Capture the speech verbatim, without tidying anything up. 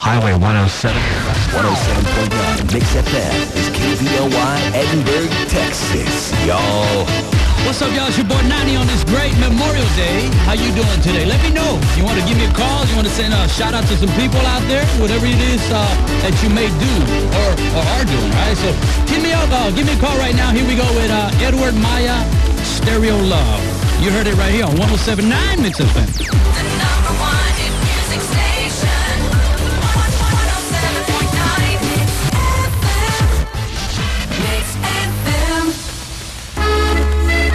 Highway one oh seven. one oh seven point nine Mix F M is K B L Y Edinburgh, Texas. Y'all. What's up, y'all? It's your boy Nani on this great Memorial Day. How you doing today? Let me know. You want to give me a call? You want to send a shout out to some people out there? Whatever it is uh, that you may do or, or are doing, right? So give me a uh, give me a call right now. Here we go with uh, Edward Maya, Stereo Love. You heard it right here on one oh seven point nine Mix F M.